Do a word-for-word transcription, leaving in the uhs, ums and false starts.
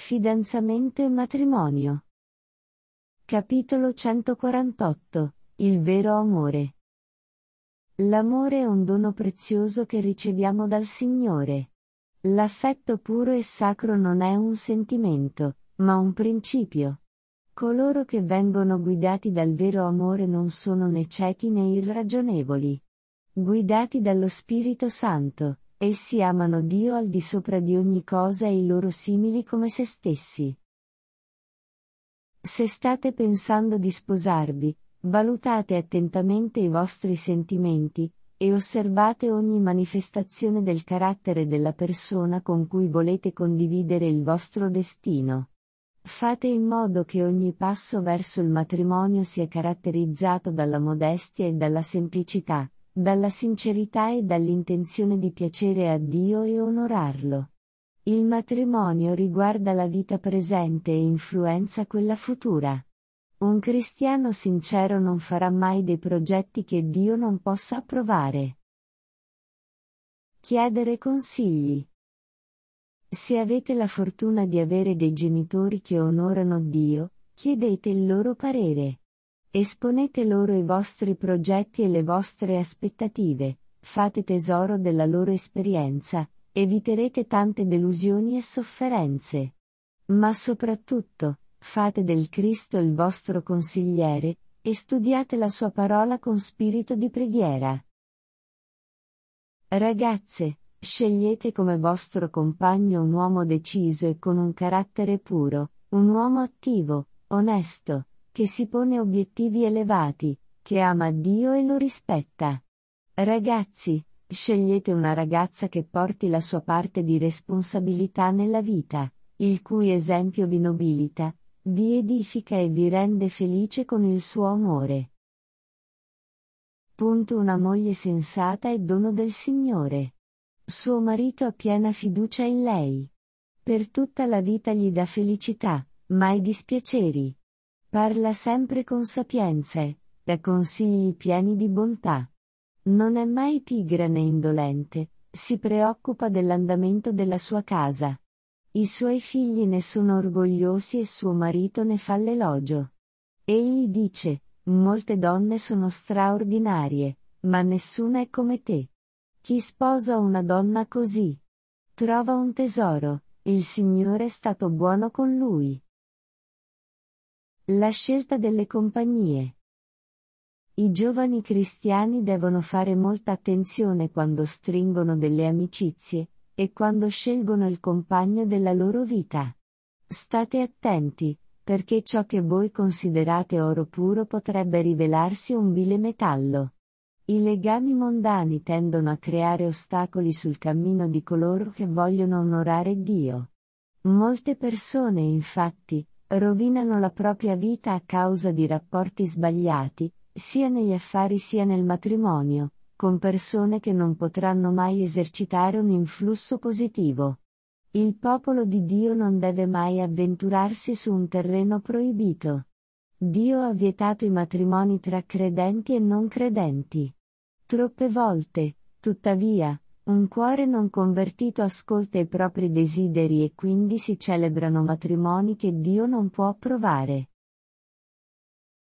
Fidanzamento e matrimonio. Capitolo centoquarantotto. Il vero amore. L'amore è un dono prezioso che riceviamo dal Signore. L'affetto puro e sacro non è un sentimento, ma un principio. Coloro che vengono guidati dal vero amore non sono né ciechi né irragionevoli. Guidati dallo Spirito Santo, essi amano Dio al di sopra di ogni cosa e i loro simili come se stessi. Se state pensando di sposarvi, valutate attentamente i vostri sentimenti, e osservate ogni manifestazione del carattere della persona con cui volete condividere il vostro destino. Fate in modo che ogni passo verso il matrimonio sia caratterizzato dalla modestia e dalla semplicità, dalla sincerità e dall'intenzione di piacere a Dio e onorarlo. Il matrimonio riguarda la vita presente e influenza quella futura. Un cristiano sincero non farà mai dei progetti che Dio non possa approvare. Chiedere consigli. Se avete la fortuna di avere dei genitori che onorano Dio, chiedete il loro parere. Esponete loro i vostri progetti e le vostre aspettative, fate tesoro della loro esperienza, eviterete tante delusioni e sofferenze. Ma soprattutto, fate del Cristo il vostro consigliere, e studiate la sua parola con spirito di preghiera. Ragazze, scegliete come vostro compagno un uomo deciso e con un carattere puro, un uomo attivo, onesto, che si pone obiettivi elevati, che ama Dio e lo rispetta. Ragazzi, scegliete una ragazza che porti la sua parte di responsabilità nella vita, il cui esempio vi nobilita, vi edifica e vi rende felice con il suo amore. Punto Una moglie sensata è dono del Signore. Suo marito ha piena fiducia in lei. Per tutta la vita gli dà felicità, mai dispiaceri. Parla sempre con sapienza e dà consigli pieni di bontà. Non è mai pigra né indolente, si preoccupa dell'andamento della sua casa. I suoi figli ne sono orgogliosi e suo marito ne fa l'elogio. Egli dice, molte donne sono straordinarie, ma nessuna è come te. Chi sposa una donna così? Trova un tesoro, il Signore è stato buono con lui. La scelta delle compagnie. I giovani cristiani devono fare molta attenzione quando stringono delle amicizie, e quando scelgono il compagno della loro vita. State attenti, perché ciò che voi considerate oro puro potrebbe rivelarsi un vile metallo. I legami mondani tendono a creare ostacoli sul cammino di coloro che vogliono onorare Dio. Molte persone, infatti, rovinano la propria vita a causa di rapporti sbagliati, sia negli affari sia nel matrimonio, con persone che non potranno mai esercitare un influsso positivo. Il popolo di Dio non deve mai avventurarsi su un terreno proibito. Dio ha vietato i matrimoni tra credenti e non credenti. Troppe volte, tuttavia, un cuore non convertito ascolta i propri desideri e quindi si celebrano matrimoni che Dio non può approvare.